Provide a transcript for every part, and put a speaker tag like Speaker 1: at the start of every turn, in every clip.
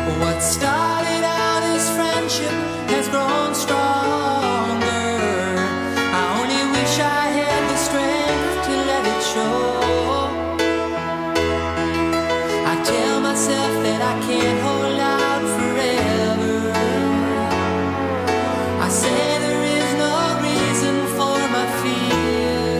Speaker 1: What started out as friendship has grown stronger. I only wish I had the strength to let it show. I tell myself that I can't hold out forever. I say there is no reason for my fear,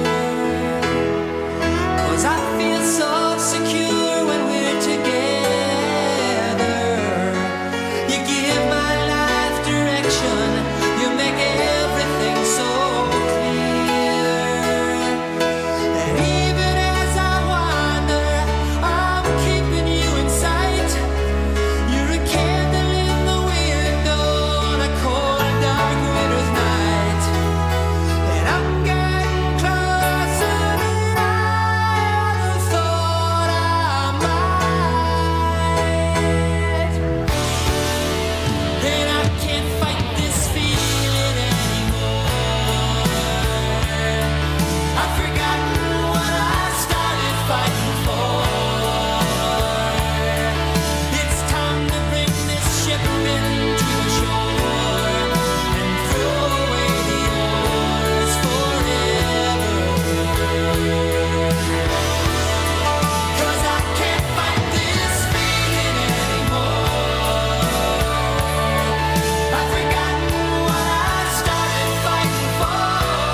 Speaker 1: 'cause I feel so secure when we're together. You give my life direction, you make everything so clear. And even as I wander, I'm keeping you in sight. You're a candle in the window on a cold, dark winter's night. And I'm getting closer than I ever thought I might. And I can't fight this feeling anymore. I've forgotten what I started fighting for. It's time to bring this ship into the shore and throw away the oars forever. 'Cause I can't fight this feeling anymore. I've forgotten what I started fighting for.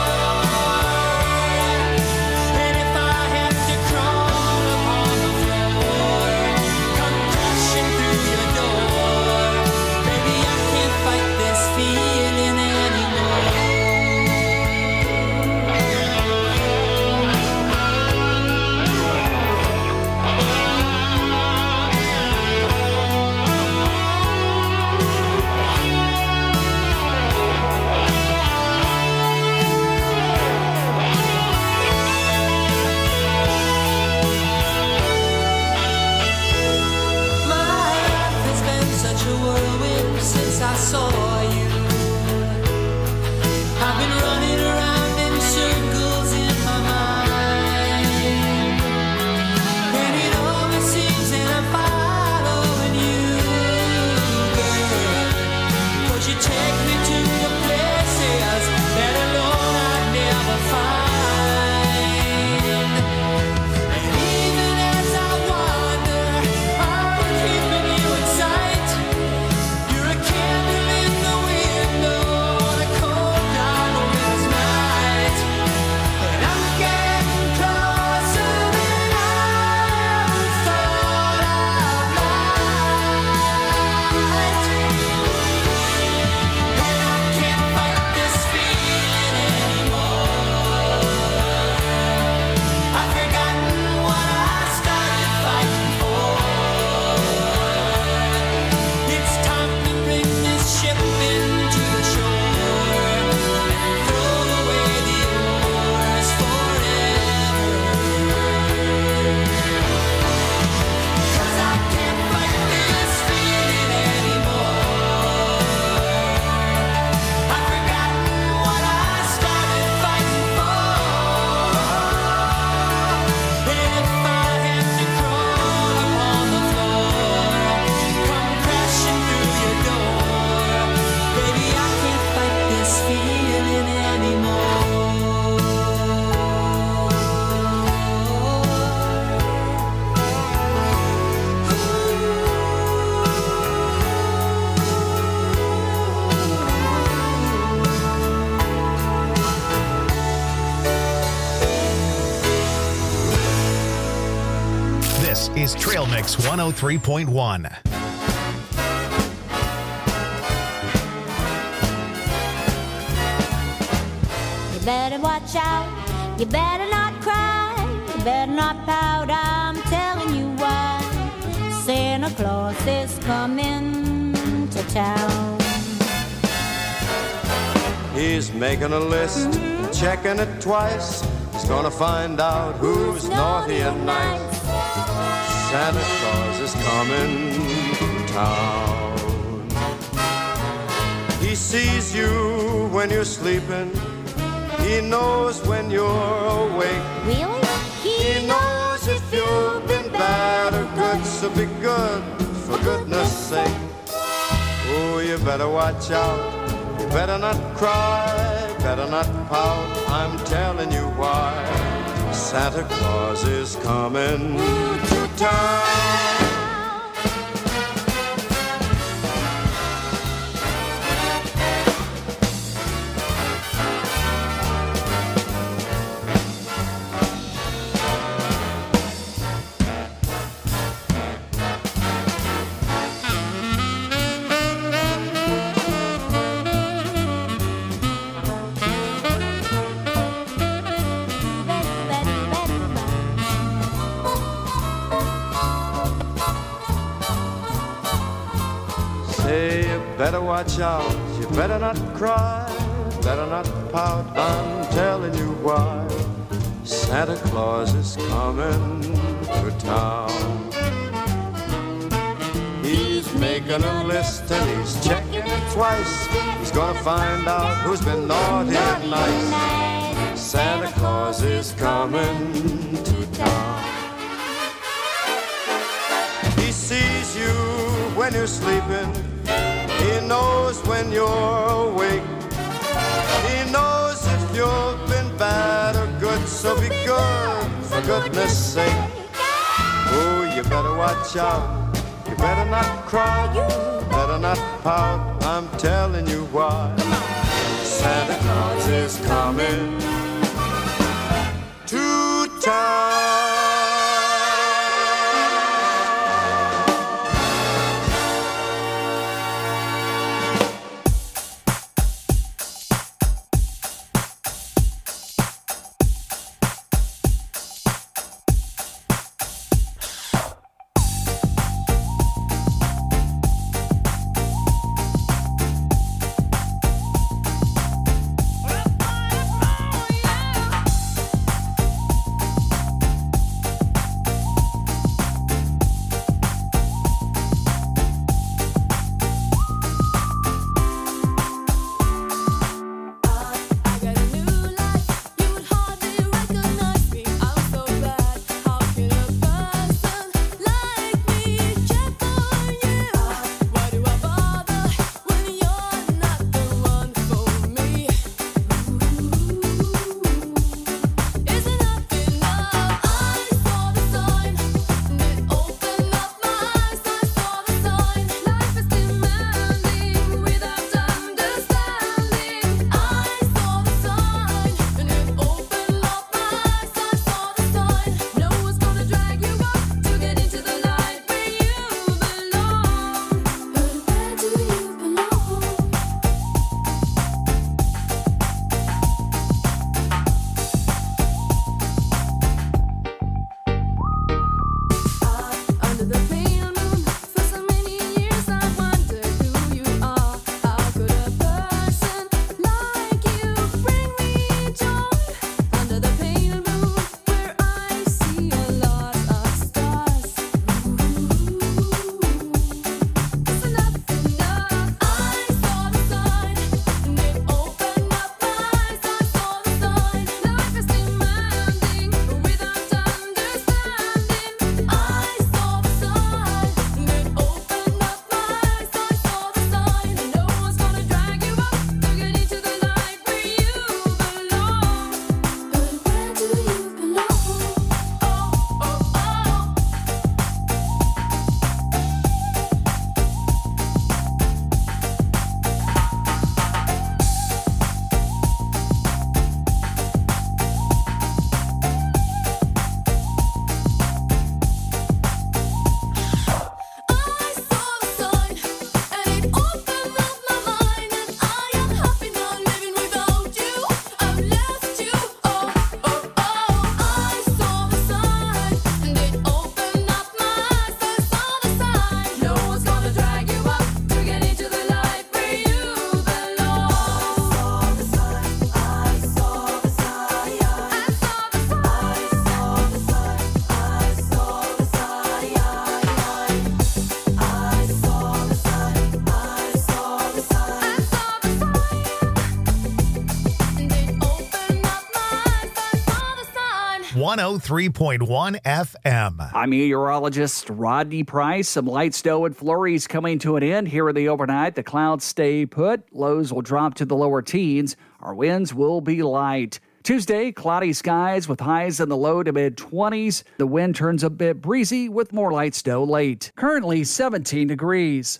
Speaker 1: And if I have to crawl upon the floor, come crashing through your door, baby, I can't fight this feeling anymore. My life has been such a whirlwind since I saw you. I've been running around in circles in my mind, and it always seems that I'm following you, girl. 'Cause you take me to the places that alone I'd never find. And even as I wander, I'm keeping you in sight. You're a candle in the window on a cold, dark winter's night. And I'm getting closer than I ever thought I might. And I can't fight this feeling anymore. I've forgotten what I started fighting for. It's time to bring this ship into the shore and throw away the oars forever. 'Cause I can't fight this feeling anymore. I've forgotten what I started fighting for. And if I have to crawl upon the floor, come crashing through your door, baby, I can't fight this feeling anymore.
Speaker 2: This is Trail Mix 103.1.
Speaker 3: You better watch out, you better not cry, you better not pout, I'm telling you why. Santa Claus is coming to town.
Speaker 4: He's making a list, checking it twice. He's gonna find out who's naughty and nice. Santa Claus is coming to town. He sees you when you're sleeping. He knows when you're awake.
Speaker 3: Really?
Speaker 4: He knows if you've been bad or good, so be good, for goodness sake. Oh, you better watch out. You better not cry, better not pout. I'm telling you why. Santa Claus is coming to town. Say you better watch out, you better not cry, better not pout, I'm telling you why. Santa Claus is coming to town. He's making a list and he's checking it twice. He's gonna find out who's been naughty and nice. Santa Claus is coming to town. He sees you when you're sleeping. He knows when you're awake. He knows if you've been bad or good, so be good, for goodness sake. Oh, you better watch out. You better not cry, better not pout. I'm telling you why. Santa Claus is coming to town.
Speaker 2: 103.1 FM.
Speaker 5: I'm meteorologist Rodney Price. Some light snow and flurries coming to an end here in the overnight. The clouds stay put. Lows will drop to the lower teens. Our winds will be light. Tuesday, cloudy skies with highs in the low to mid-20s. The wind turns a bit breezy with more light snow late. Currently 17 degrees.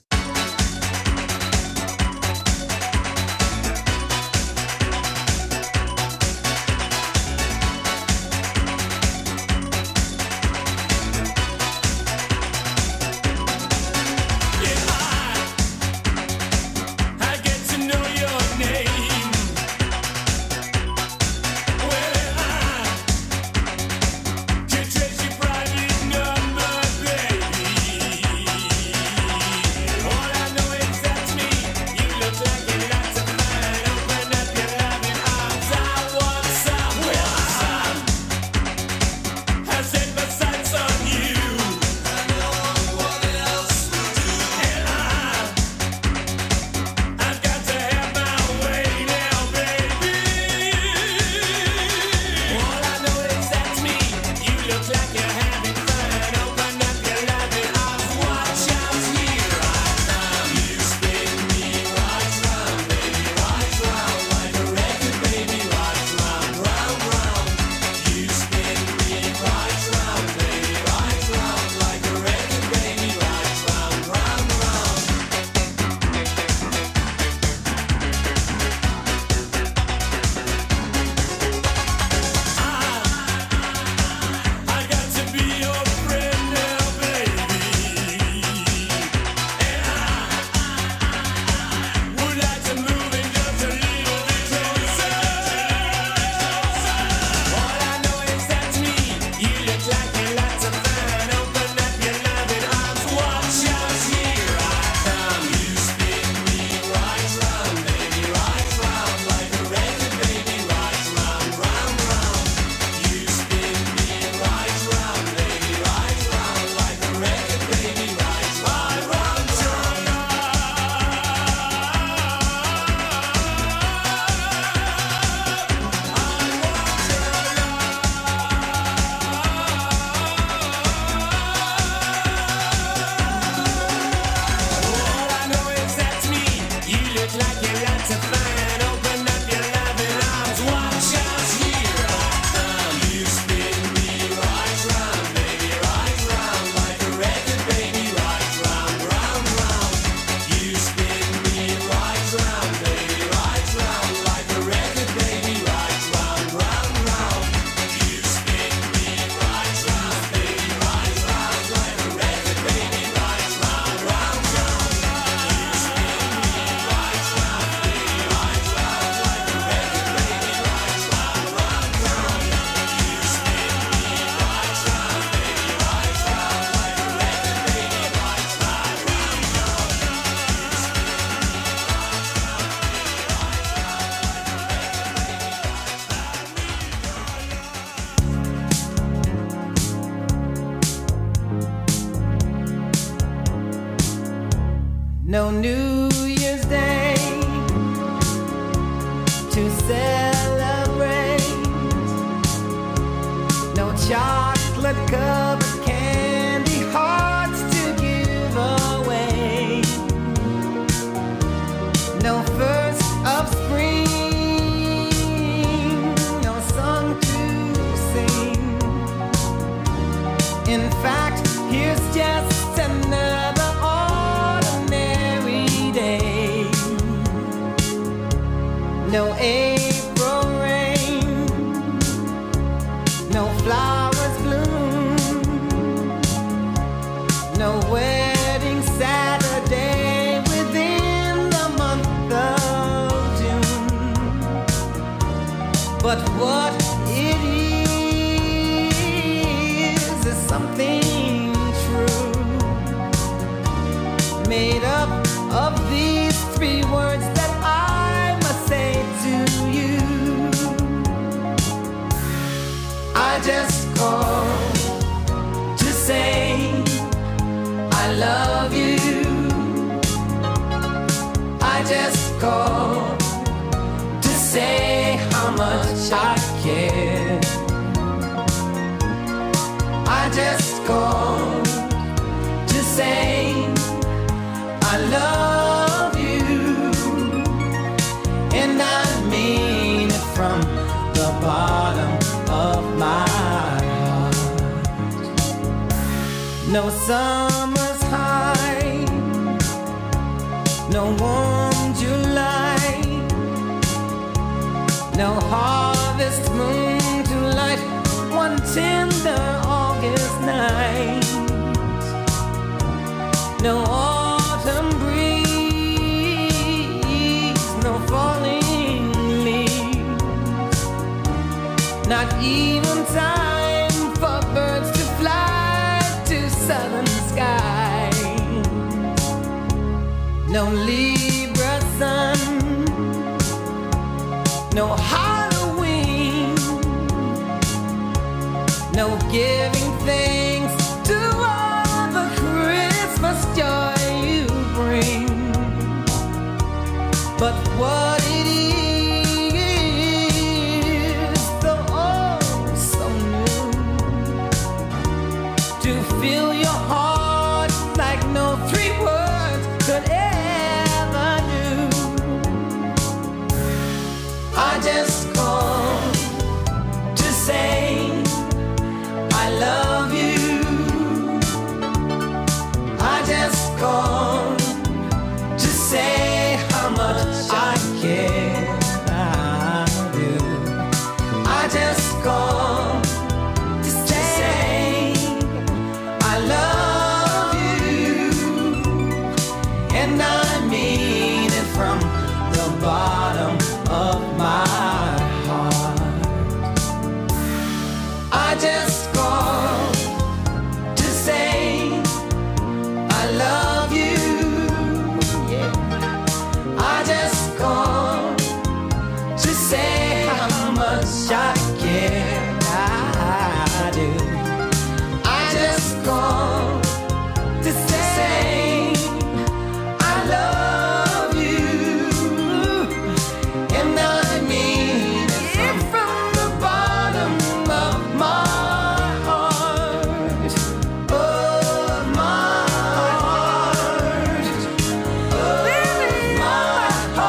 Speaker 6: No New Year's Day to celebrate. No chocolate covered candy hearts to give away. No first of spring, no song to sing. In fact, here's just another no April rain, no flowers bloom, no wedding Saturday within the month of June. But what it is something true, made up of these three words that I must say to you. I just called to say I love you. I just called to say how much I care. just called to say I love you, and I mean it from the bottom of my heart. No summer's high, no warm July, no harvest moon to light one tender August night, no autumn breeze, no falling leaves, not even time for birds to fly to southern skies, no Libra sun, no Halloween, no giving thanks to all the Christmas joy you bring. But what it is, though oh so new, to fill your heart like no three words could ever do. I just called to say I love you. I just called to say how much I care. I do. I just called to say I love you, and I mean it from the bottom of my heart. I just called to say I love you. Yeah. I just called to say how much I care. I do. I just called to say I love you, and I mean it from the bottom of my heart. Oh, my heart. Oh, my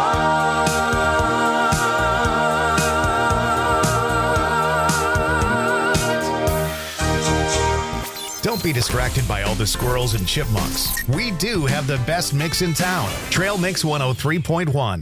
Speaker 6: heart.
Speaker 2: Don't be distracted by all the squirrels and chipmunks. We do have the best mix in town. Trail Mix 103.1.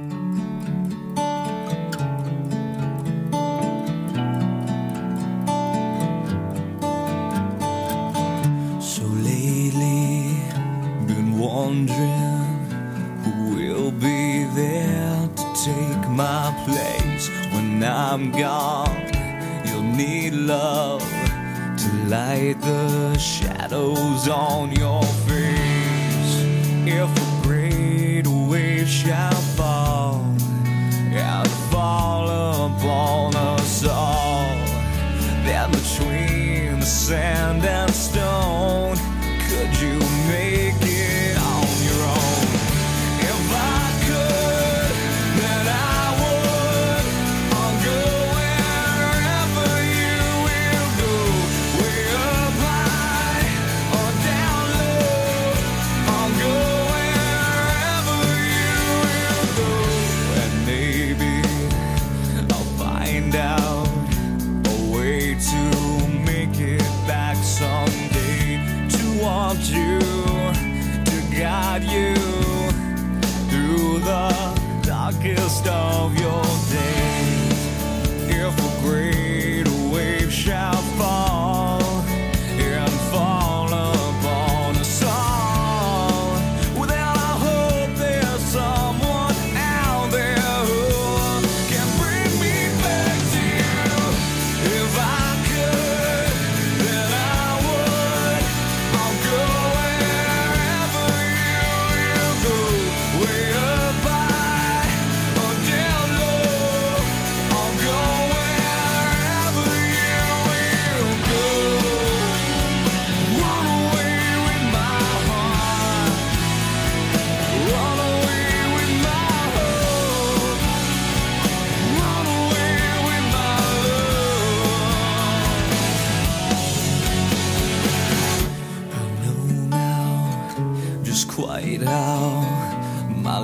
Speaker 6: So lately, been wondering who will be there to take my place when I'm gone. You'll need love to light the shadows on your face. If a great wave shall fall and fall upon us all, then between the sand and stone, could you make it on your own? If I could, then I would. I'll go wherever you will go, way up high or down low. I'll go wherever you will go, and maybe I'll find out a way to make it back someday.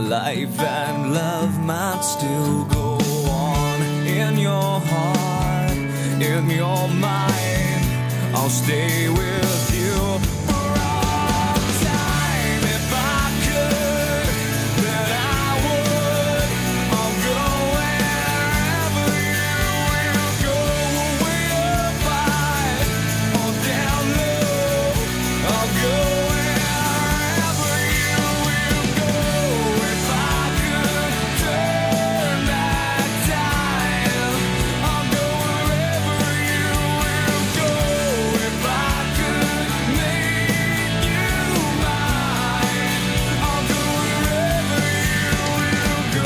Speaker 7: life and love might still go on. In your heart, in your mind, I'll stay with you for all time. If I could, then I would. I'll go wherever you will go. Way up high or down low, I'll go wherever you will go. If I could turn back time, I'll go wherever you will go. If I could make you mine, I'll go wherever you will go.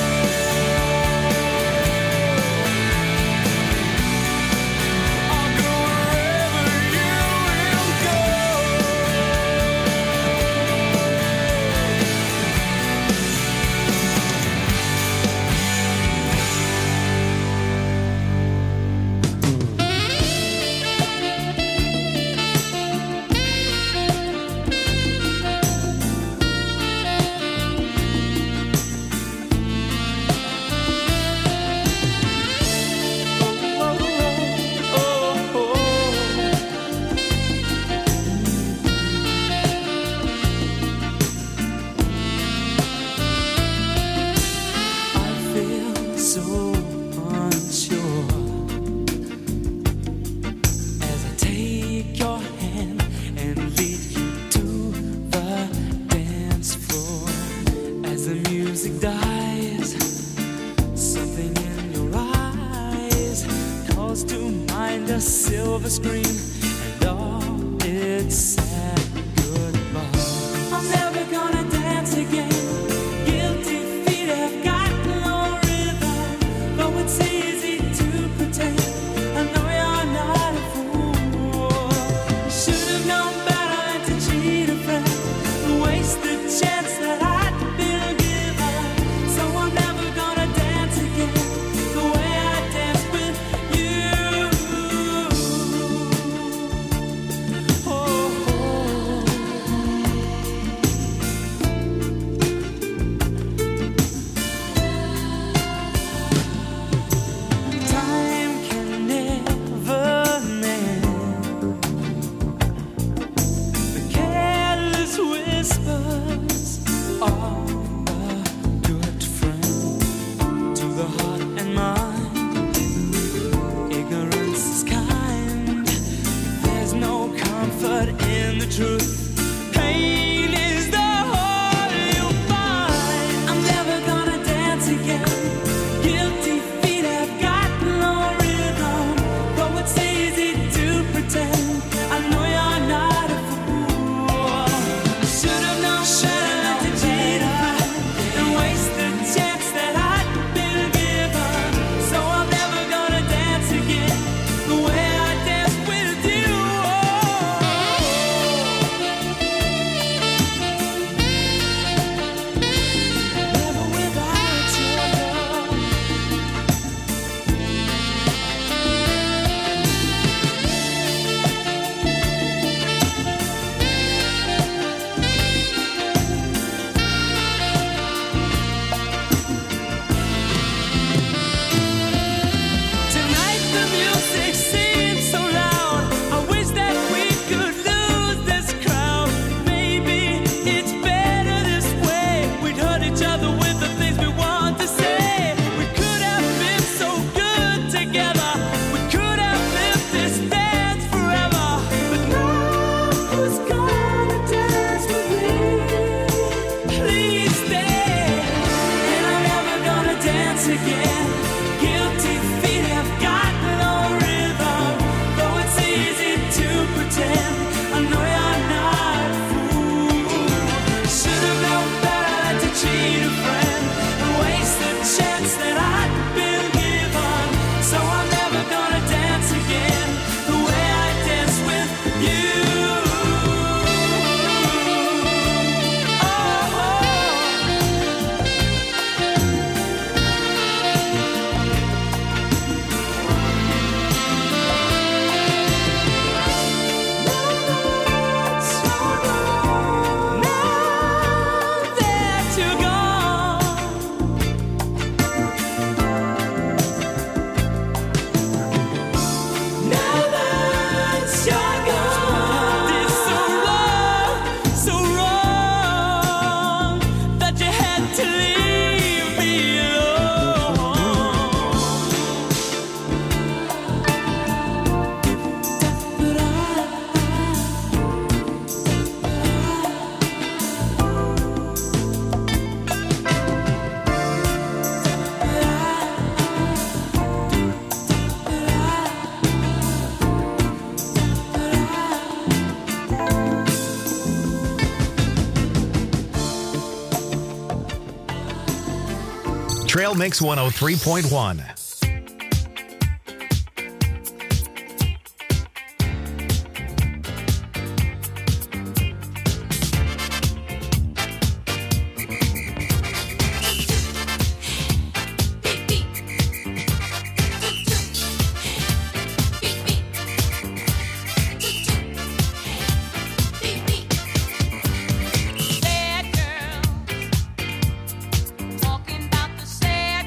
Speaker 7: I'll go wherever you will go. I feel so unsure as I take your hand and lead you to the dance floor. As the music dies, something in your eyes calls to mind a silver screen and all its sad goodbye. I'm never gonna dance again. Guilty feet have got no rhythm, though it's easy to pretend. I know you're not a fool. You should have known better than to cheat a friend, waste the chance that I'd been given. So I'm never gonna dance again the way I danced with you. Oh, time can never mend the careless whispers of a good friend to the heart and mind. Ignorance is kind. There's no comfort in the truth. Pain is the whole you'll find. I'm never gonna dance again. Guilty feet have got no rhythm, though it's easy to pretend. I know you're not a fool. I should have known better than to cheat a friend and waste the chance that I'd been given. So I'm never gonna dance again the way I danced with you. Never without your love. Tonight the music seems so loud. I wish that we could lose this crowd. Maybe it's better this way. We'd hurt each other with the things we want to say. We could have been so good together. We could have lived this dance forever. But now who's gonna dance with me? Please stay. And I'm never gonna dance again. Guilty feet have got no rhythm, though it's easy to pretend. I know you're not a fool. Should have known better than to cheat a friend and waste the chance that I'd been given. So I'm never gonna dance again the way I danced with you. Now that you're gone.
Speaker 2: Trail Mix 103.1.
Speaker 8: Talking about the sad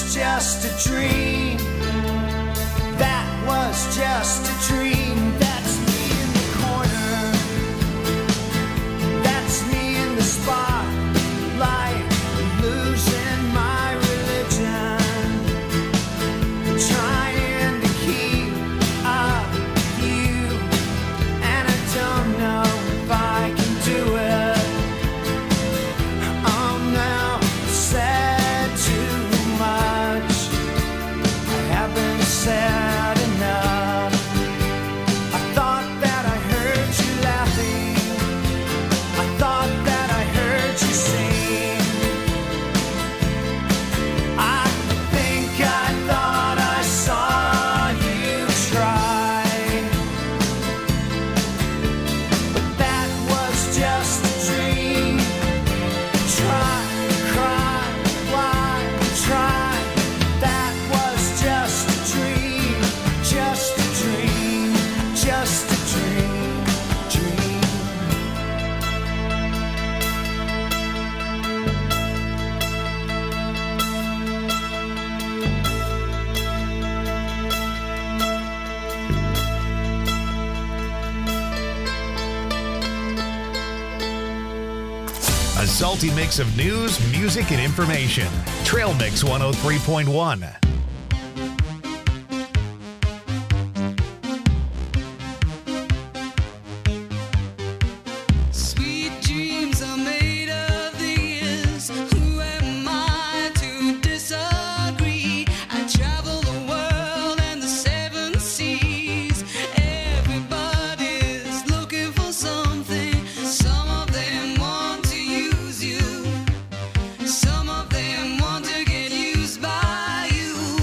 Speaker 6: was just a dream. That was just a dream. That's me in the corner. That's me in the spotlight, losing my religion, trying to keep up with you, and I don't know if I can do it. I'm now said too much. I haven't said enough. I thought that I heard you laughing. I thought that I heard you sing. I think I thought I saw you try. But that was just a dream. Try, cry, why, try. That was just a dream. Just a dream. Just a dream. Dream.
Speaker 2: A salty mix of news, music, and information. Trail Mix 103.1.
Speaker 7: Sweet dreams are made of these. Who am I to disagree? I travel the world and the seven seas. Everybody's looking for something. Some of them want to use you. Some of them want to get used by you.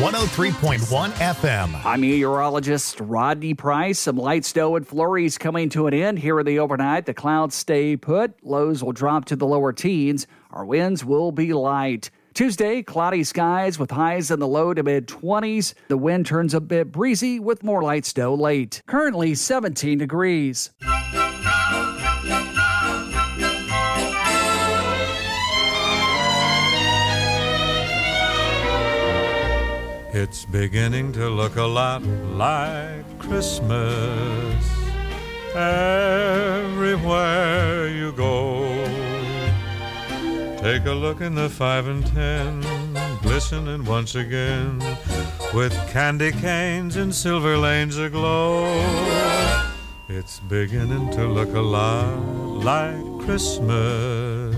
Speaker 2: 103.1 FM.
Speaker 5: I'm meteorologist Rodney Price. Some light snow and flurries coming to an end here in the overnight. The clouds stay put. Lows will drop to the lower teens. Our winds will be light. Tuesday, cloudy skies with highs in the low to mid-20s. The wind turns a bit breezy with more light snow late. Currently 17 degrees.
Speaker 9: It's beginning to look a lot like Christmas everywhere you go. Take a look in the 5 and 10, glistening once again, with candy canes and silver lanes aglow. It's beginning to look a lot like Christmas.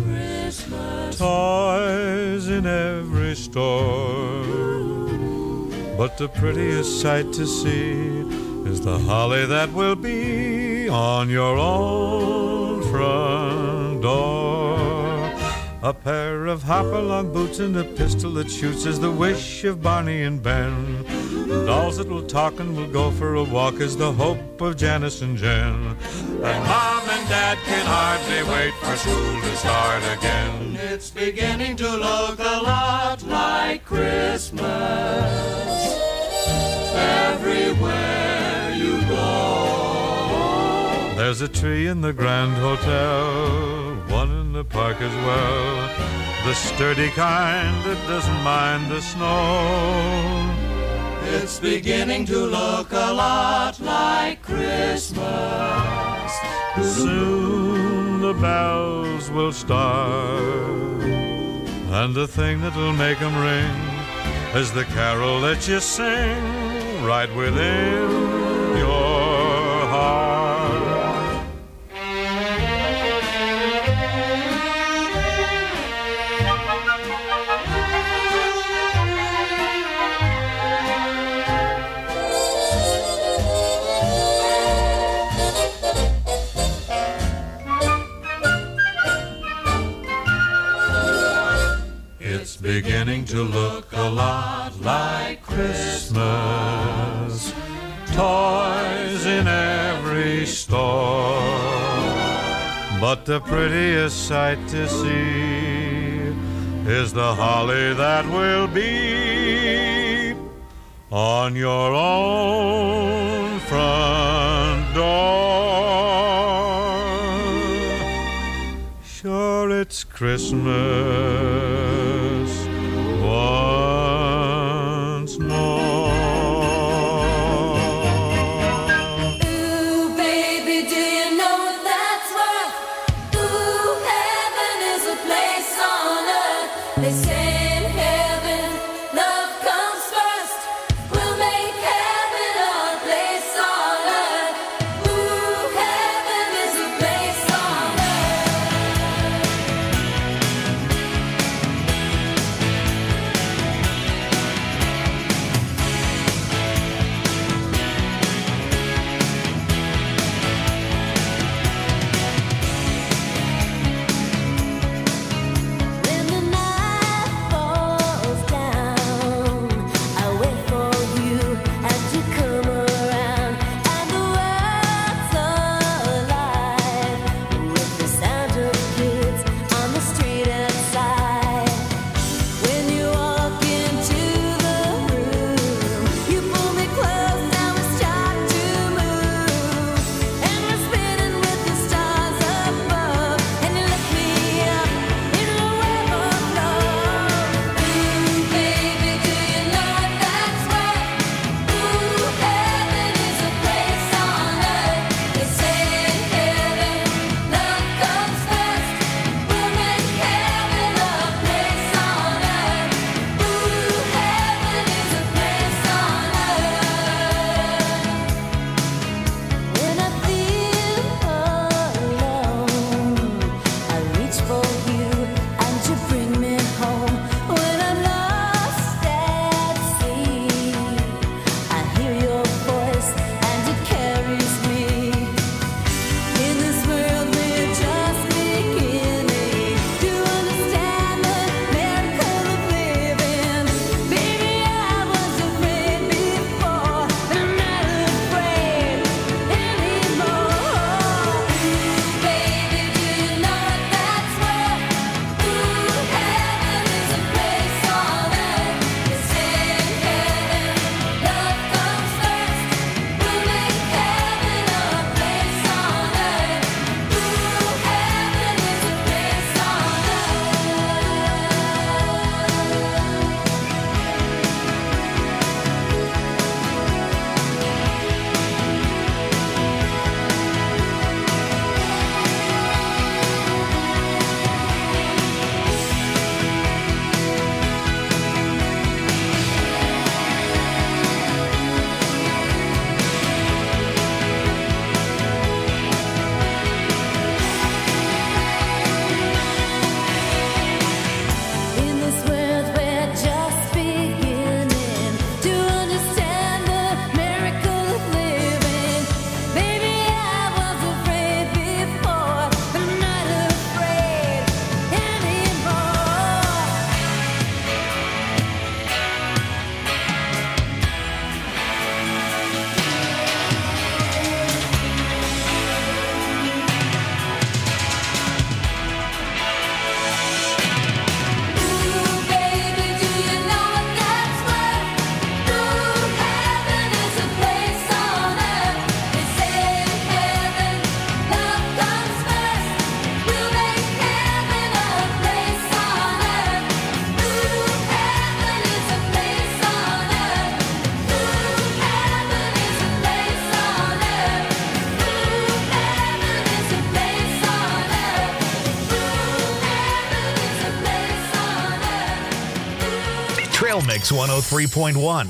Speaker 9: Toys in every store. But the prettiest sight to see is the holly that will be on your own front door. A pair of hop-along boots and a pistol that shoots is the wish of Barney and Ben. Dolls that will talk and will go for a walk is the hope of Janice and Jen. And Mom and Dad can hardly wait for school to start again.
Speaker 6: It's beginning to look a lot like Christmas everywhere you go.
Speaker 9: There's a tree in the Grand Hotel, one in the park as well, the sturdy kind that doesn't mind the snow.
Speaker 6: It's beginning to look a lot like Christmas.
Speaker 9: Soon the bells will start, and the thing that'll make them ring is the carol that you sing right within your heart. It's beginning to look a lot like Christmas. Toys in every store. But the prettiest sight to see is the holly that will be on your own front door. Sure, it's Christmas once more.
Speaker 10: Ooh, baby, do you know what that's worth? Ooh, heaven is a place on earth. They say in heaven, love comes first. We'll make heaven our place on earth. Ooh, heaven is a place on earth.
Speaker 2: Mix 103.1.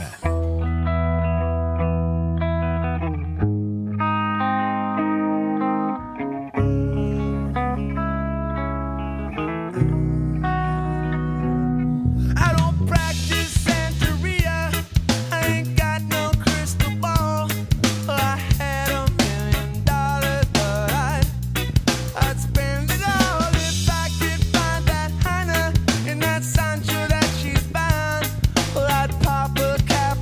Speaker 6: I don't practice Santeria. I ain't got no crystal ball. I had $1 million, but I'd spend it all if I could find that Hannah in that Sancho that she's bound. Well, I'd pop a cap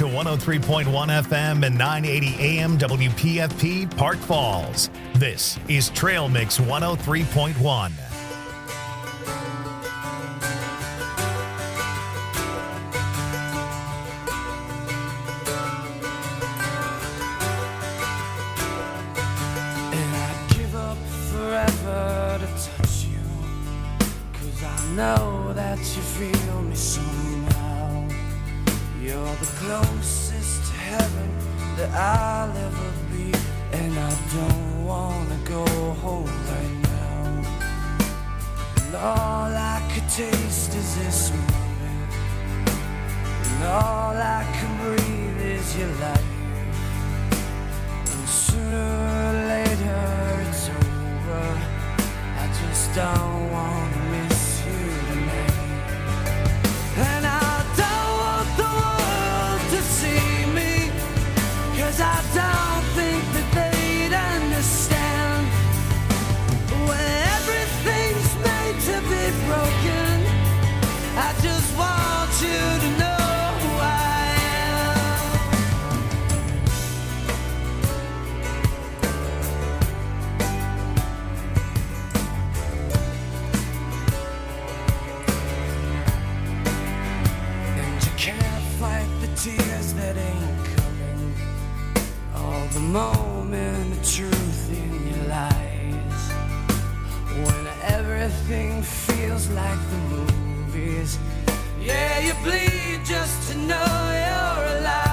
Speaker 2: to 103.1 FM and 980 AM WPFP Park Falls. This is Trail Mix 103.1.
Speaker 6: Know that you feel me somehow. You're the closest to heaven that I'll ever be, and I don't wanna go home right now. And all I could taste is this moment, and all I can breathe is your life. And sooner or later it's over. I just don't wanna miss. And I don't want the world to see me, 'cause I don't think that they'd understand. When everything's made to be broken, I just want you to know who I tears that ain't coming, all the moment of truth in your lies. When everything feels like the movies, yeah, you bleed just to know you're alive.